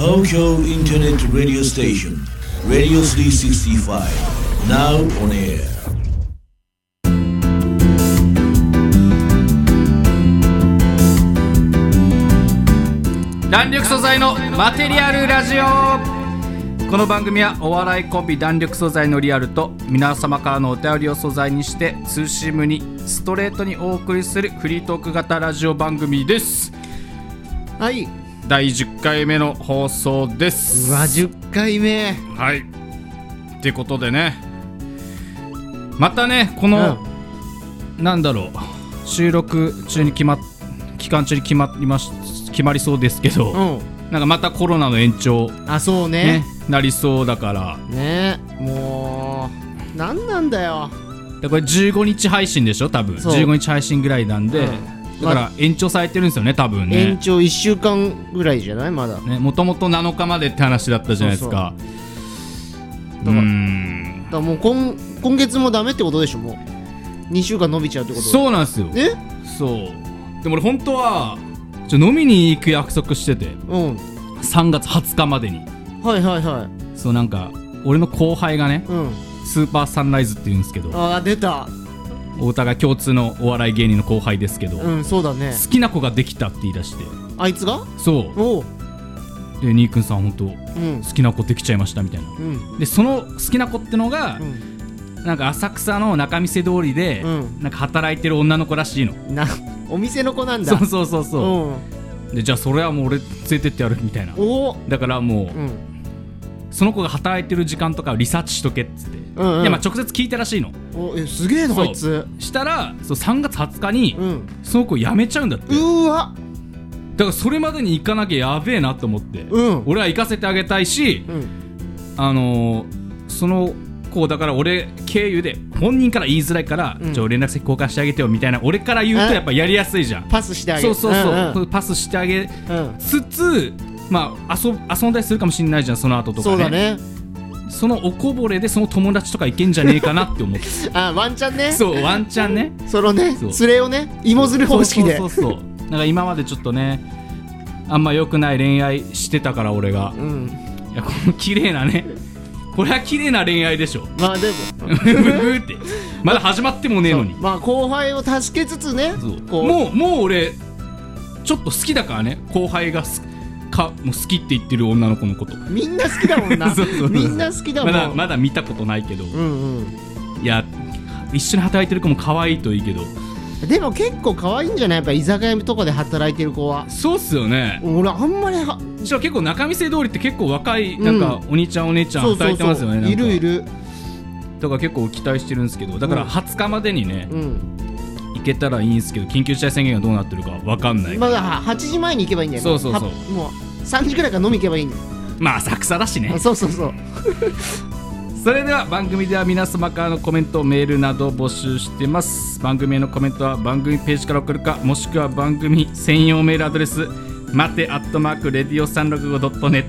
Tokyo Internet Radio Station Radio 365 Now on air 弾力素材のマテリアルラジオ。この番組はお笑いコンビ弾力素材のリアルと皆様からのお便りを素材にしてツーシームにストレートにお送りするフリートーク型ラジオ番組です。 はい、 第10回目の放送です。 うわ10回目。 はいってことでね、またねこの、なんだろう、収録中に期間中に決まりそうですけど、なんかまたコロナの延長、 そうねなりそうだからね。もうなんなんだよ。 でこれ15日配信でしょ多分。15日配信ぐらいなんで、だから延長されてるんですよね多分ね。 延長1週間ぐらいじゃないまだね。もともと7日までって話だったじゃないですか。 だからもう今月もダメってことでしょ。もう2週間伸びちゃうってこと。 そうなんですよ。そうでも俺本当は飲みに行く約束してて、3月20日までに。 はいはいはい。 そうなんか俺の後輩がね、スーパーサンライズって言うんですけど、 出た。 お互い共通のお笑い芸人の後輩ですけど、 そうだね。 好きな子ができたって言い出して。 あいつが？ そうで、ニーくんさん本当、好きな子できちゃいましたみたいな、でその好きな子ってのが、なんか浅草の仲見世通りで、なんか働いてる女の子らしいの。 お店の子なんだ。 そうで、じゃあそれはもう俺連れてってやるみたいな。だからもう、その子が働いてる時間とかをリサーチしとけっつって、いやまあ直接聞いたらしいの。 すげえなあいつ。 したら3月20日に、その子辞めちゃうんだって。 うわ、 だからそれまでに行かなきゃやべえなと思って、俺は行かせてあげたいし、その子だから俺経由で本人から言いづらいから、じゃあ連絡先交換してあげてよみたいな俺から言うとやっぱやりやすいじゃん。 パスしてあげる。 そうパスしてあげつつ、まあ遊んだりするかもしれないじゃんその後とかね。 そうだね。 そのおこぼれでその友達とかいけんじゃねえかなって思ってワンチャンね。 そうワンチャンね。 そのね連れをね、芋づる方式で。 そうなんか今までちょっとねあんま良くない恋愛してたから俺が、いやこの綺麗なね、これは綺麗な恋愛でしょ。 まあでもってまだ始まってもねえのに。 まあ後輩を助けつつね。 もう俺ちょっと好きだからね、後輩がもう好きって言ってる女の子のこと。 みんな好きだもんな。みんな好きだもん。 まだ見たことないけど、いや一緒に働いてる子も可愛いといいけど、 でも結構可愛いんじゃない？やっぱ居酒屋とかで働いてる子は。 そうっすよね。 俺あんまりしかも結構仲見世通りって結構若いなんかお兄ちゃんお姉ちゃん働いてますよね。 いるだから結構期待してるんですけど、だから20日までにね、行けたらいいんですけど、緊急事態宣言がどうなってるか分かんない。 まだ8時前に行けばいいんだよね。 そうもう3時くらいから飲み行けばいいんだよ。 まあ浅草だしね。 そうそれでは番組では皆様からのコメントメールなど募集してます。番組へのコメントは番組ページから送るか、もしくは番組専用メールアドレス待て@radio365.net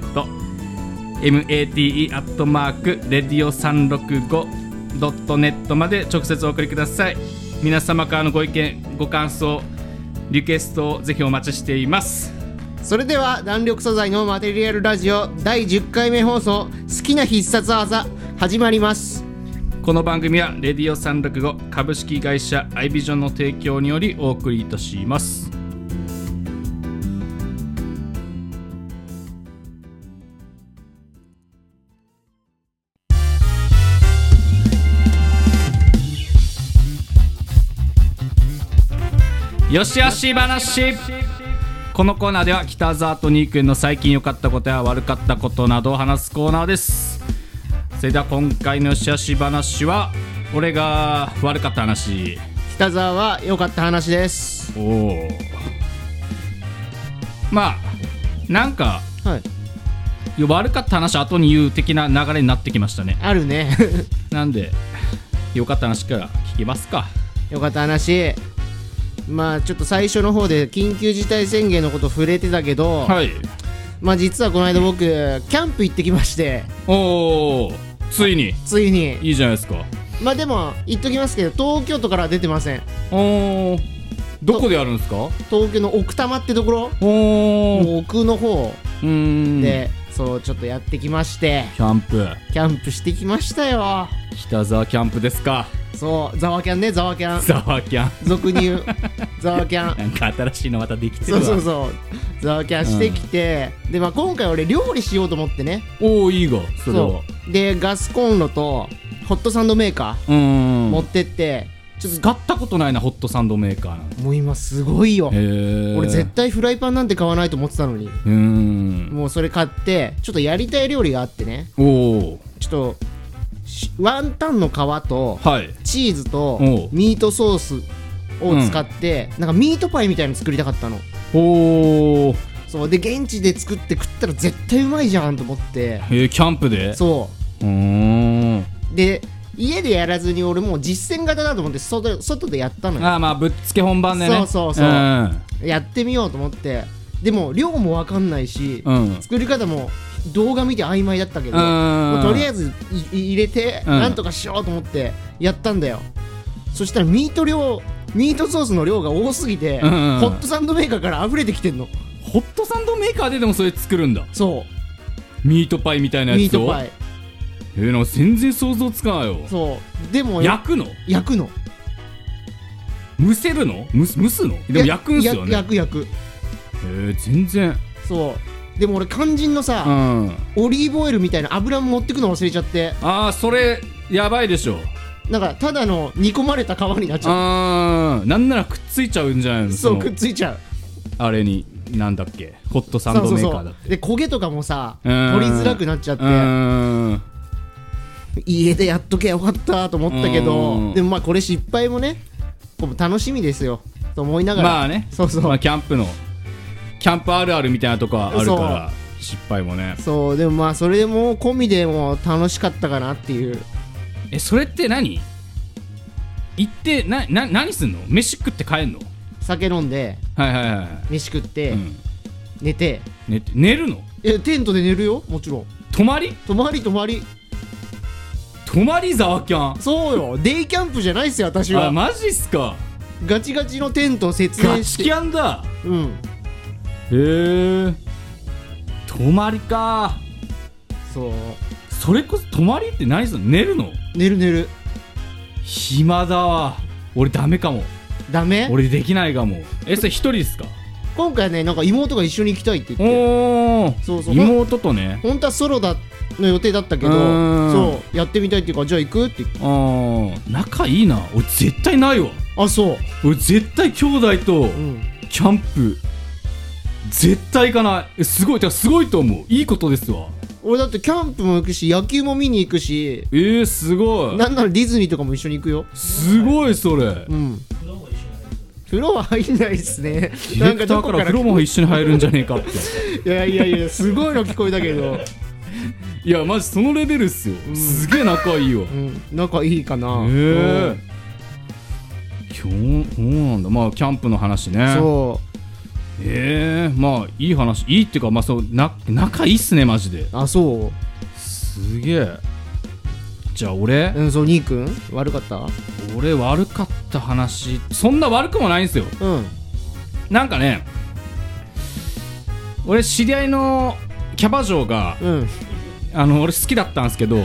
mate@radio365.net まで直接お送りください。皆様からのご意見ご感想リクエストをぜひお待ちしています。 それでは弾力素材のマテリアルラジオ第10回目放送、好きな必殺技始まります。 この番組はレディオ365株式会社アイビジョンの提供によりお送りいたします。よしよし話。このコーナーでは北澤とニーくんの最近良かったことや悪かったことなどを話すコーナーです。それでは今回のよしよし話は俺が悪かった話、 北澤は良かった話です。 まあなんか、悪かった話後に言う的な流れになってきましたね。 あるね。 なんで良かった話から聞きますか。 良かった話、まあちょっと最初の方で緊急事態宣言のこと触れてたけど、まあ実はこの間僕キャンプ行ってきまして。 ついにいいじゃないですか。 まあでも言っときますけど東京都からは出てません。 どこでやるんですか？ 東京の奥多摩ってところ、奥の方でそうちょっとやってきまして、 キャンプしてきましたよ。 北沢キャンプですか。 そうザワキャンね、ザワキャン俗に言うザワキャンなんか新しいのまたできてるわ。 そうザワキャンしてきて、でまあ今回俺料理しようと思ってね。 おおいいがそれは。 そうでガスコンロとホットサンドメーカー持ってって、 ちょっと使ったことないなホットサンドメーカーなんて。 もう今すごいよ。俺絶対フライパンなんて買わないと思ってたのに、もうそれ買ってちょっとやりたい料理があってね。ちょっとワンタンの皮とチーズとミートソースを使って、なんかミートパイみたいに作りたかったの。そうで現地で作って食ったら絶対うまいじゃんと思って。 キャンプで。 そうで家でやらずに俺もう実践型だと思って外でやったのよ。 まあぶっつけ本番でね。 そう、やってみようと思って。でも量も分かんないし、作り方も動画見て曖昧だったけど、もうとりあえず入れてなんとかしようと思ってやったんだよ。そしたらミートソースの量が多すぎて、ホットサンドメーカーから溢れてきてんの。 ホットサンドメーカーででもそれ作るんだ。 そうミートパイみたいなやつを。 ミートパイなんか全然想像つかないよ。 そうでも焼くの蒸せるの蒸すの。でも焼くんすよね。 焼く全然。 そうでも俺肝心のさ、オリーブオイルみたいな油も持ってくの忘れちゃって。 それやばいでしょ。 なんかただの煮込まれた皮になっちゃう。 なんならくっついちゃうんじゃないの。 そうくっついちゃう。 あれになんだっけホットサンドメーカーだって。 で焦げとかもさ取りづらくなっちゃって、家でやっとけよかったと思ったけど、でもまあこれ失敗もね楽しみですよと思いながら。 まあね。そうまあキャンプあるあるみたいなとこあるから失敗もね。 そうでもまあそれでも込みでも楽しかったかなっていう。 それって何行って何すんの。飯食って帰んの。 酒飲んで飯食って、寝て寝るの。 テントで寝るよもちろん。泊まりザワキャン。 そうよデイキャンプじゃないっすよ私は。 マジっすか。 ガチガチのテント設営して。 ガチキャンだ。泊まりか。それこそ泊まりって何するの。寝るの。寝る。暇だわ。俺ダメかも。 ダメ。 俺できないかも。それ一人ですか。 今回ねなんか妹が一緒に行きたいって言って。そう妹とね。 本当はソロの予定だったけど、そうやってみたいっていうからじゃあ行くって言って。 仲いいな。俺絶対ないわ。 そう俺絶対兄弟とキャンプ絶対行かない。すごいと思う。いいことですわ。 俺だってキャンプも行くし野球も見に行くし。 すごい。 なんならディズニーとかも一緒に行くよ。 すごいそれ。 風呂は入んないっすね。 なんかどこから風呂も一緒に入るんじゃねえかって。 いやすごいの聞こえたけど。 いやマジそのレベルっすよ。すげえ仲いいわ。 仲いいかな。 そうなんだ。まあキャンプの話ね。まあいい話。いいっていうかまあそう仲いいっすねマジで。 そうすげえ。じゃあ俺そう兄くん悪かった。 俺悪かった話そんな悪くもないんですよ。なんかね俺知り合いのキャバ嬢が俺好きだったんですけど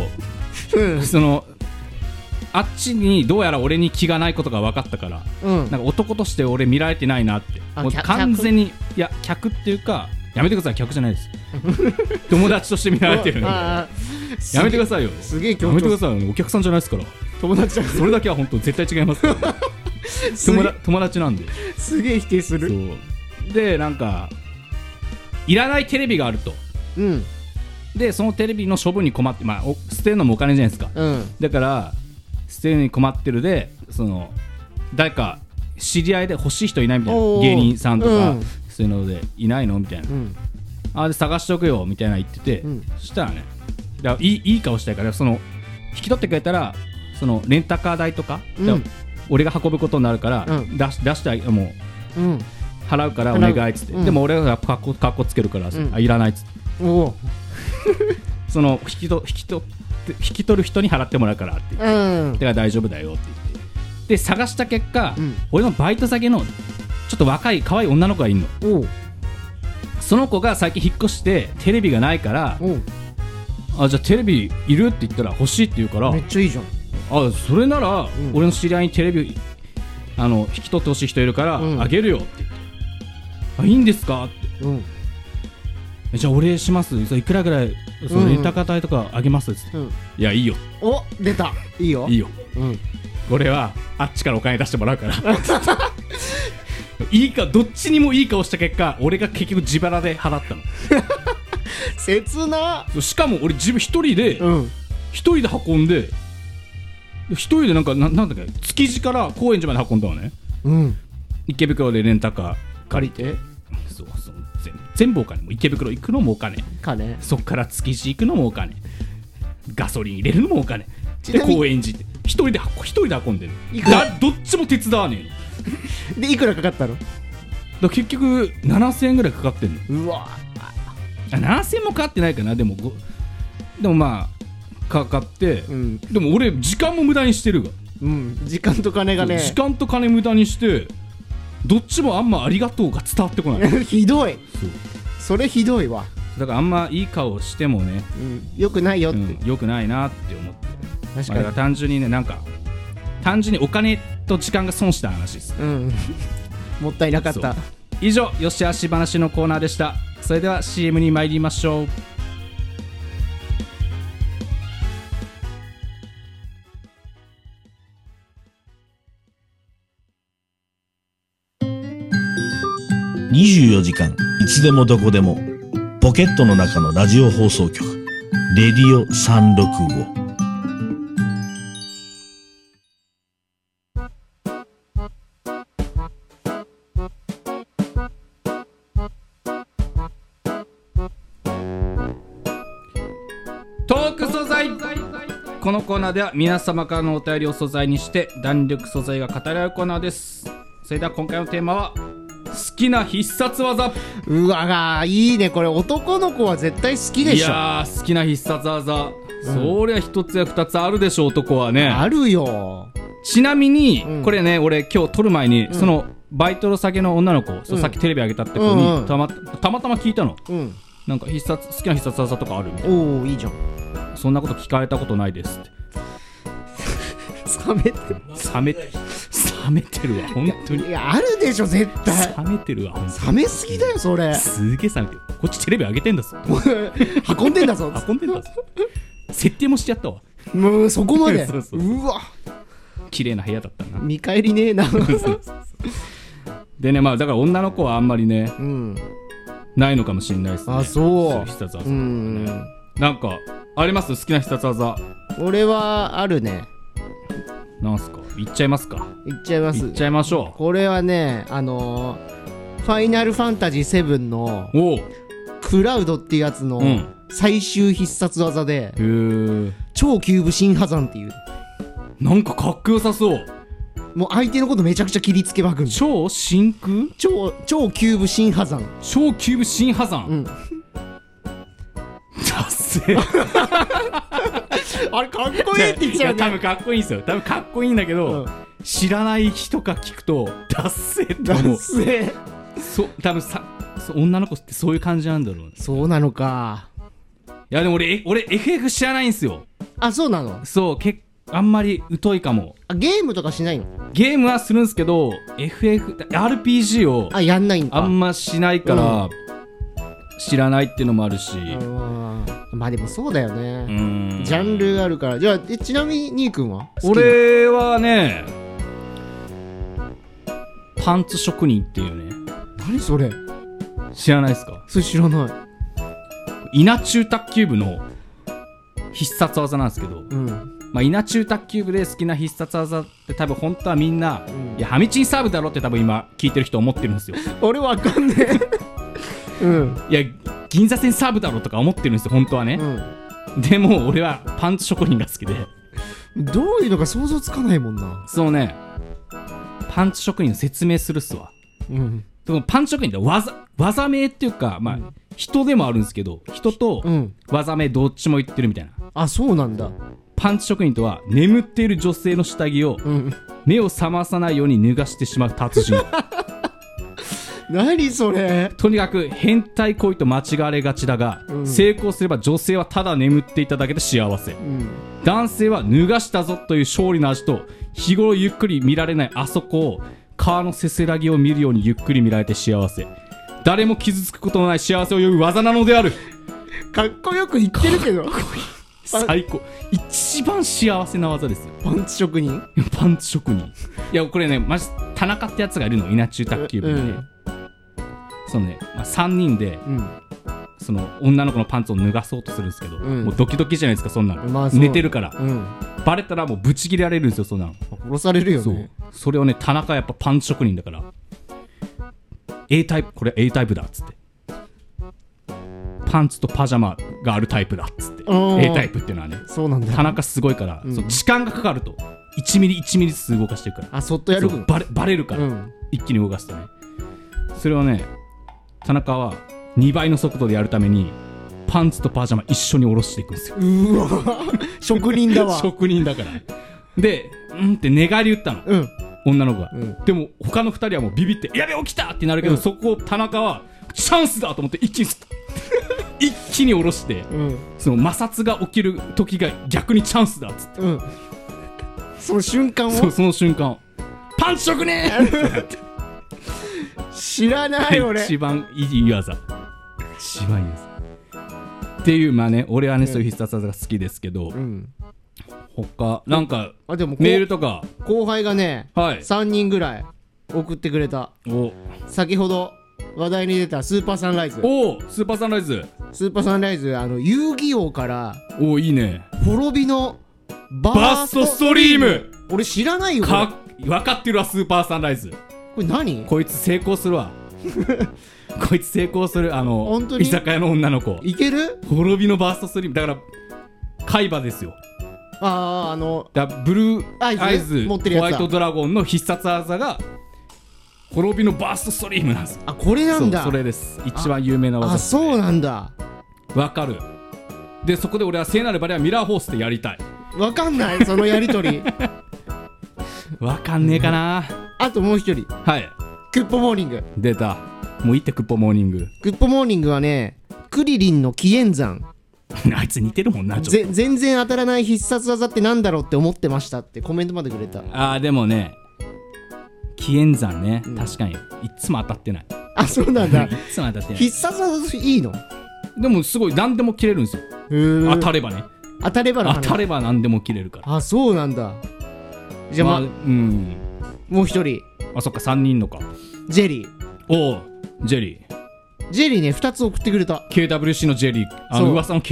あっちにどうやら俺に気がないことが分かったから、なんか男として俺見られてないなって。もう完全にいや客っていうかやめてください。客じゃないです友達として見られてるんでやめてくださいよ。 すげえやめてくださいよ。お客さんじゃないですから。 友達だ。 それだけは本当絶対違いますから友達なんで。 すげえ否定する。 でなんかいらないテレビがあると。でそのテレビの処分に困って、まあ捨てるのもお金じゃないですか。だから捨てるのに困ってるで誰か知り合いで欲しい人いないみたいな。芸人さんとかそういうのでいないのみたいな。で探しておくよみたいな言ってて、そしたらねいい顔したいから引き取ってくれたらレンタカー代とか、俺が運ぶことになるから、出してもう、払うからお願いっつって、でも俺がカッコつけるから、いらないっつって、引き取る人に払ってもらうからって言って、だから大丈夫だよって言って、で探した結果、俺のバイト先のちょっと若い可愛い女の子がいるの。 その子が最近引っ越してテレビがないから、じゃあテレビいるって言ったら欲しいって言うから、 めっちゃいいじゃん。 それなら、俺の知り合いにテレビ引き取ってほしい人いるから、あげるよって言って、いいんですかって、じゃあお礼します、いくらぐらいレンタカー代とかあげますって、いやいいよ、 お出た、いいよいいよ、俺はあっちからお金出してもらうからいいか、どっちにもいい顔した結果、俺が結局自腹で払ったの切な。 しかも俺自分一人で運んで、一人でなんだっけ、築地から高円寺まで運んだのね、池袋でレンタカー借りて、 そう全部お金、も池袋行くのもお金、そっから築地行くのもお金、ガソリン入れるのもお金で、高円寺って一人で運んでる。どっちも手伝わねえのでいくらかかったの？ だ結局7000円ぐらいかかってんの。 うわ、 7000円もかかってないかな。でもまあかかって、でも俺時間も無駄にしてるが、 時間と金がね、 時間と金無駄にして、どっちもあんまありがとうが伝わってこないひどい、それひどいわ。 だからあんまいい顔してもね、 よくないよって、 よくないなって思って。 確かに、 だから単純にね、単純にお金と時間が損した話です、 もったいなかった。 以上、よしあし話のコーナーでした。それでは CM に参りましょう。 24時間いつでもどこでもポケットの中のラジオ放送局、レディオ365。 トーク素材。このコーナーでは皆様からのお便りを素材にして弾力素材が語り合うコーナーです。それでは今回のテーマは好きな必殺技。 うわ、いいね、これ男の子は絶対好きでしょ。 いやー、好きな必殺技、そりゃ一つや二つあるでしょ、男はね。 あるよ。 ちなみに、これね、俺今日撮る前に、そのバイトの先の女の子、さっきテレビあげたって子にたまたま聞いたの、なんか好きな必殺技とかあるみたいな。 おお、いいじゃん。 そんなこと聞かれたことないですって冷めてるわ本当に。 いや、あるでしょ絶対。 冷めてるわ本当に。 冷めすぎだよそれ。 すげえ冷めてる。こっちテレビ上げてんだぞ運んでんだぞ設定もしちゃったわ。 もうそこまでそううわ、 綺麗な部屋だったな。 見返りねえなでね、まあだから女の子はあんまりね、ないのかもしれないですね。 あ、そう。 必殺技、なんかあります？好きな必殺技。 俺はあるね。 なんすか？言っちゃいますか？ 言っちゃいます。 言っちゃいましょう。 これはね、ファイナルファンタジー7のクラウドっていうやつの最終必殺技で、超キューブ新破山っていう。 なんかかっこよさそう。 もう相手のことめちゃくちゃ切りつけまくる。 超真空？超キューブ新破山。 超キューブ新破山。ダッセーあれかっこいいって言っちゃうね。 多分かっこいいんですよ。多分かっこいいんだけど、知らない人が聞くとダッセーって思う。 ダッセー。 多分女の子ってそういう感じなんだろうね。 そうなのか。 いやでも俺 FF 知らないんですよ。 あ、そうなの。 そう、あんまり疎いかも。 ゲームとかしないの？ ゲームはするんですけど RPG をやんないんか。 あんましないから、知らないっていうのもあるし。 まあでもそうだよね。ジャンルがあるから。じゃあちなみにニー君は？ 俺はね、パンツ職人っていうね。 何それ？ 知らないですか？ それ知らない。 稲中卓球部の必殺技なんですけど、まあ、稲中卓球部で好きな必殺技って多分本当はみんな、いやハミチンサーブだろって多分今聞いてる人思ってるんですよ。 俺わかんねえいや銀座線サーブだろとか思ってるんですよ本当はね、でも俺はパンツ職人が好きで。 どういうのか想像つかないもんな。 そうね、パンツ職人の説明するっすわ。でもパンツ職人って技名っていうか、まあ人でもあるんですけど、人と技名どっちも言ってるみたいな。 あ、そうなんだ。 パンツ職人とは眠っている女性の下着を目を覚まさないように脱がしてしまう達人何それ。 とにかく変態行為と間違われがちだが、成功すれば女性はただ眠っていただけで幸せ、男性は脱がしたぞという勝利の味と日頃ゆっくり見られないあそこを川のせせらぎを見るようにゆっくり見られて幸せ、誰も傷つくことのない幸せを呼ぶ技なのである。 かっこよく言ってるけど最高、一番幸せな技ですよ。 パンツ職人。 パンツ職人。いやこれね、マジ田中ってやつがいるの、稲中卓球部にね、そのね、3人で、その女の子のパンツを脱がそうとするんですけど、もうドキドキじゃないですか、そんなの、寝てるから、バレたらもうブチ切れられるんですよ、そんなの。 殺されるよね。 それをね、田中はやっぱパンツ職人だから、 A タイプ、これ A タイプだっつって、パンツとパジャマがあるタイプだっつって、 A タイプっていうのはね、 そうなんだよ。 田中すごいから、そう時間がかかると1ミリ1ミリずつ動かしてるから、 そっとやる分バレるから、一気に動かすとね、それをね田中は2倍の速度でやるためにパンツとパジャマ一緒に下ろしていくんですよ。 うわ職人だわ職人だからで、って寝返り打ったの、女の子が、でも他の2人はもうビビって、やべ起きたってなるけど、そこを田中はチャンスだと思って一気に一気に下ろして、その摩擦が起きる時が逆にチャンスだっつって、 その瞬間を、 その瞬間をパンチ職人知らない俺。 一番いい技、一番いいですっていう、まあね、俺はね、そういう必殺技が好きですけど、他なんかでもメールとか後輩がね、3人ぐらい送ってくれた。先ほど話題に出たスーパーサンライズ。 スーパーサンライズ、 遊戯王からいいね、 滅びのバーストストリーム。俺知らないよ。 分かってるわ、スーパーサンライズ。 これ何？ こいつ成功するわこいつ成功する。居酒屋の女の子いける？ 滅びのバーストストリームだから海馬ですよ。ブルーアイズホワイトドラゴンの必殺技が滅びのバーストストリームなんです。 これなんだ。 それです、一番有名な技。 そうなんだ。 わかる。でそこで俺は聖なるバレはミラーホースでやりたい。 わかんないそのやりとりわかんねえかな。 あともう一人、クッポモーニング出た。もういいって、クッポモーニング。 クッポモーニングはね、クリリンの紀元山あいつ似てるもんな。 全然当たらない必殺技ってなんだろうって思ってましたってコメントまでくれた。 でもね、紀元山ね、確かにいつも当たってない。 そうなんだ。 いつも当たってない。 必殺技いいの？ でもすごい何でも切れるんですよ。当たればね。 当たれば何でも切れるから。 そうなんだ。じゃあもう一人。 そっか、3人のか。 ジェリー。 ジェリーね、2つ送ってくれた。 KWC のジェリー、噂の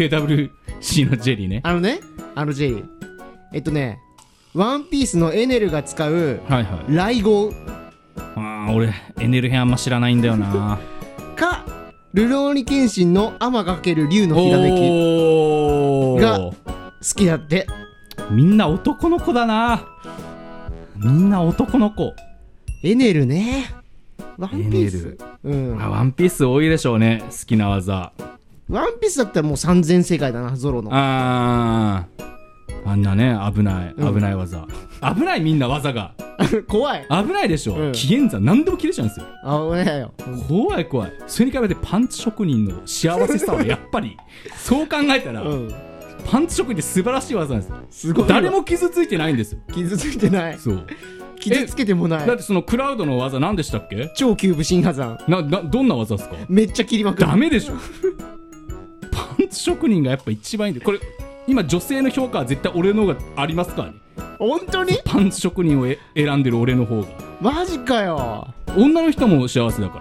KWC のジェリーね。 ジェリーワンピースのエネルが使う雷豪。 俺エネル編あんま知らないんだよなかルローニケンシンのアマ×竜のひらめきが好きだって。 みんな男の子だな。みんな男の子。 エネルね。ワンピース。 ワンピース多いでしょうね、好きな技。 ワンピースだったらもう3000世界だな、ゾロの。 あんなね、危ない技。危ない、みんな技が。 怖い。 危ないでしょ。紀元山何でも切れちゃうんですよ。 危ないよ。 怖い。それに比べてパンツ職人の幸せさはやっぱり、そう考えたら、パンツ職人って素晴らしい技なんですよ。 すごい。 誰も傷ついてないんですよ。 傷ついてない。 そう。 傷つけてもない。 だってそのクラウドの技何でしたっけ？ 超キューブ新破山。 どんな技ですか？ めっちゃ切りまくる。 ダメでしょパンツ職人がやっぱ一番いいんで、これ今女性の評価は絶対俺の方がありますからね。 本当に？ パンツ職人を選んでる俺の方が。 マジかよ。 女の人も幸せだから。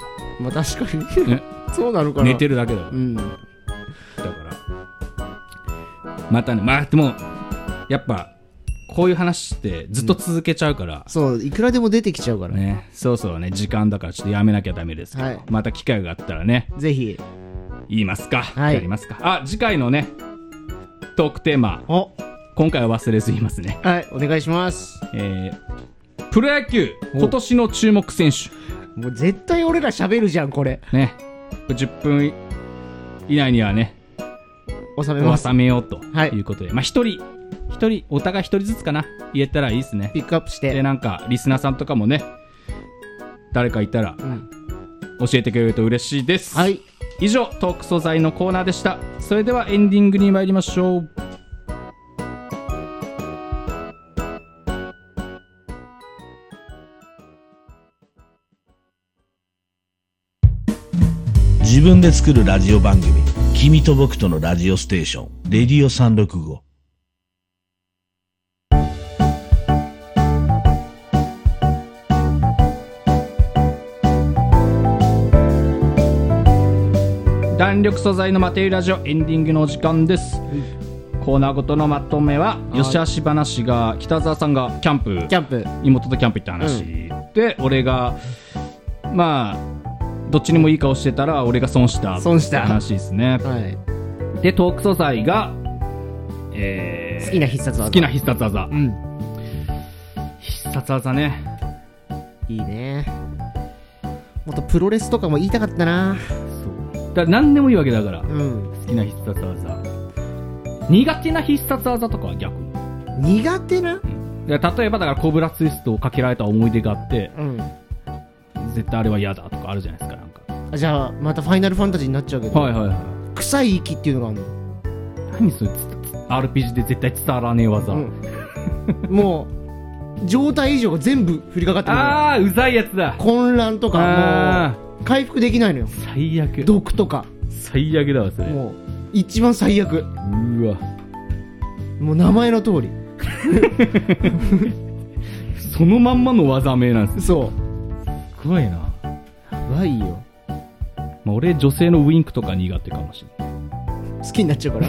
確かにね。そうなのかな。 寝てるだけだから。だからまたね、でもやっぱこういう話ってずっと続けちゃうから、 そういくらでも出てきちゃうからね。そうそうね、時間だからちょっとやめなきゃダメですけど、また機会があったらね、 ぜひ言いますか、やりますか。次回のねトークテーマ、今回は忘れず言いますね。 お願いします。 プロ野球今年の注目選手。 もう絶対俺ら喋るじゃんこれね。 10分以内にはね収めようということで、一人お互い一人ずつかな、言えたらいいですね。 ピックアップして、 でなんかリスナーさんとかもね、誰かいたら教えてくれると嬉しいです。 はい、 以上トーク素材のコーナーでした。それではエンディングに参りましょう。 自分で作るラジオ番組、君と僕とのラジオステーション、レディオ365。 弾力素材のマテリラジオエンディングのお時間です。コーナーごとのまとめは、よしあし話が北澤さんがキャンプ妹とキャンプ行った話、で俺がまあどっちにもいい顔してたら俺が損した話ですね。はい、でトーク素材が、 好きな必殺技、 必殺技ね。 いいね。もっとプロレスとかも言いたかったな。 だから何でもいいわけだから、好きな必殺技。苦手な必殺技とかは逆に苦手な、 例えばだからコブラツイストをかけられた思い出があって、絶対あれは嫌だとかあるじゃないですか。なんかじゃあまたファイナルファンタジーになっちゃうけど、臭い息っていうのがあるの。 何それ、RPG で絶対伝わらねえ技、 もう状態異常が全部降りかかってる。 ああうざいやつだ。 混乱とかもう回復できないのよ。 最悪。 毒とか最悪だわそれ。 もう一番最悪。 うわ、 もう名前の通りそのまんまの技名なんですよ。そうすごいな。やばいよ。 まあ、俺女性のウインクとか苦手かもしれない。 好きになっちゃうから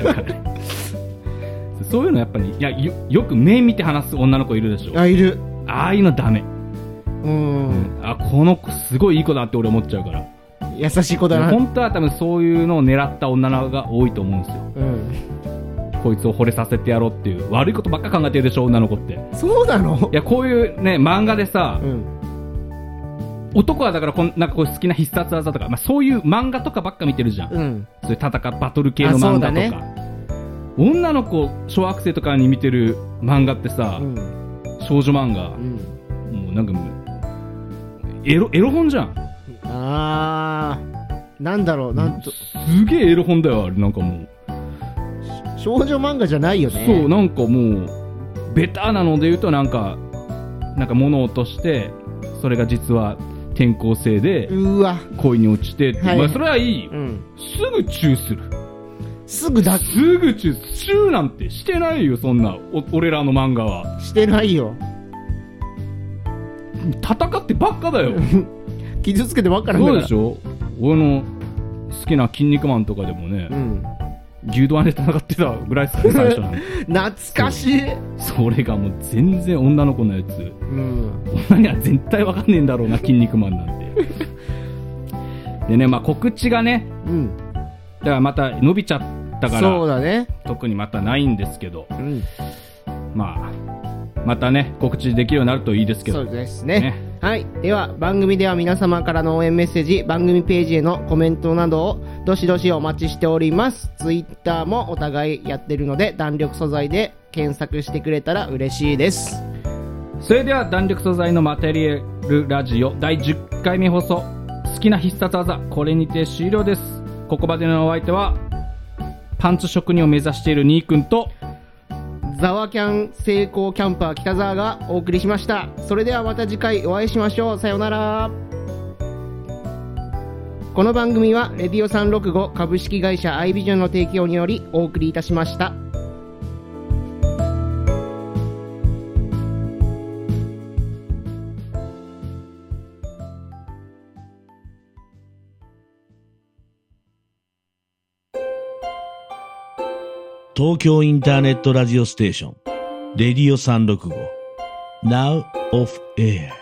そういうのやっぱり、いや よく目見て話す女の子いるでしょ。 いる。 ああいうのダメ。あ、この子すごいいい子だって俺思っちゃうから。 優しい子だな。 本当は多分そういうのを狙った女の子が多いと思うんですよ。こいつを惚れさせてやろうっていう悪いことばっか考えてるでしょ女の子って。そうなの？いやこういうね漫画でさ、男はだからなんかこう好きな必殺技とか、まあ、そういう漫画とかばっか見てるじゃん、そういうバトル系の漫画とか、女の子小学生とかに見てる漫画ってさ、少女漫画、もうなんかエロ本じゃん。なんだろう、なんとすげえエロ本だよあれ。なんかもう少女漫画じゃないよね。そう、なんかもうベタなので言うとなんか物を落としてそれが実は転校生で恋に落ちてって、まあそれはいい、すぐチューする。すぐチューなんてしてないよそんな。俺らの漫画はしてないよ。戦ってばっかだよ傷つけてばっかなんだから。そうでしょ。俺の好きな筋肉マンとかでもね、牛丼で戦ってたぐらいですかね最初懐かしい。それがもう全然女の子のやつ、女には絶対わかんねえんだろうな筋肉マンなんてでね、まあ告知がね、だからまた伸びちゃったからそうだね、特にまたないんですけど、まあまたね告知できるようになるといいですけど。そうですね。はい。では番組では皆様からの応援メッセージ、番組ページへのコメントなどをどしどしお待ちしております。ツイッターもお互いやってるので弾力素材で検索してくれたら嬉しいです。それでは弾力素材のマテリアルラジオ第10回目放送、好きな必殺技これにて終了です。ここまでのお相手はパンツ職人を目指しているニーくんとザワキャン成功キャンパー北沢がお送りしました。それではまた次回お会いしましょう。さようなら。この番組はレディオ365株式会社アイビジョンの提供によりお送りいたしました。 東京インターネットラジオステーション、レディオ365 Now off air。